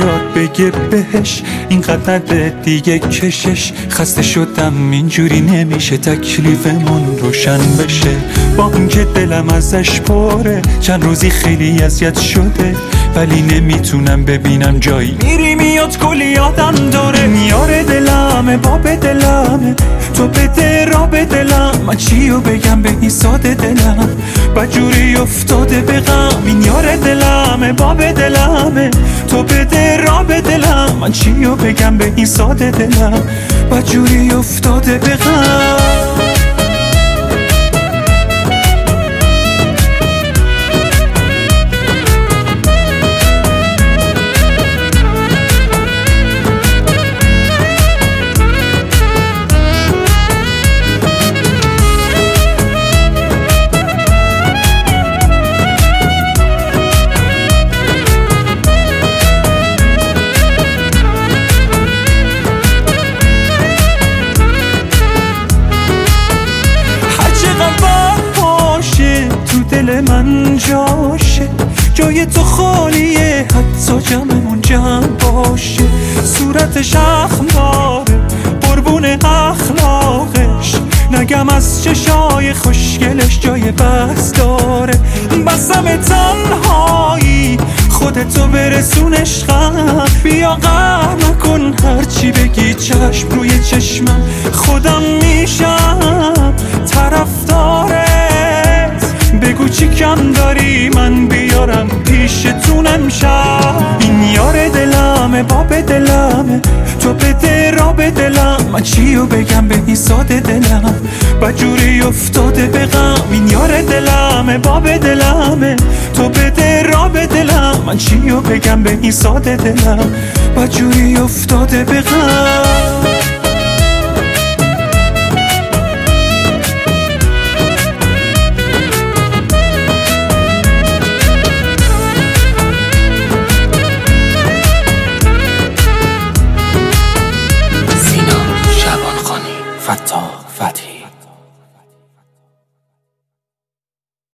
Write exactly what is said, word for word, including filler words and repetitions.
بیاد بگه بهش اینقدر دیگه کشش. خسته شدم اینجوری نمیشه تکلیفمون روشن بشه. با اینکه دلم ازش پره چند روزی خیلی اذیت شده، ولی نمیتونم ببینم جایی میری میاد کلی آدم داره. میاره دلمه باب دلمه تو بده را به دلم، من چیو بگم به این ساده دلم بجوری افتاده به غم. میاره دلمه باب دلمه تو بده را به دلم، من چیو بگم به این ساده دلم بجوری افتاده به غم. دل من جاشه جای تو خالیه، حتی جمعمون جمع باشه. صورتش اخماره قربون اخلاقش، نگم از چشای خوشگلش جای بس داره. بسم تنهایی خودتو برسون عشقم، بیا غم نکن هرچی بگی چشم روی چشمم. خودم میشم طرفدارت، بگو چی کم داری من بیارم پیشتون امشب. این یار دلمه باب دلمه تو بده را به دلم، من چیو بگم به این ساده دلم بجوری افتاده به غم. این یار دلمه باب دلمه تو بده را به دلم، من چیو بگم به این ساده دلم بجوری افتاده به غم.